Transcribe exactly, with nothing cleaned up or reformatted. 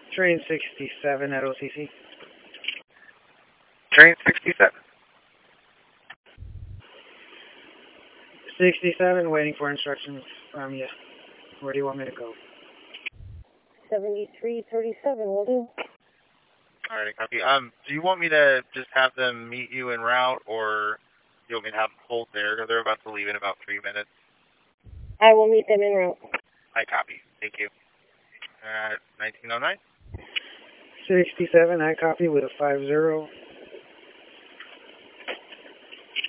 Train sixty-seven at O C C. Train sixty-seven. sixty-seven, waiting for instructions from you. Where do you want me to go? seventy-three thirty-seven will do. Alright, copy. Um, do you want me to just have them meet you en route, or do you want me to have them hold there? They're about to leave in about three minutes. I will meet them en route. I copy. Thank you. Uh, nineteen oh nine? sixty-seven, I copy with a five zero.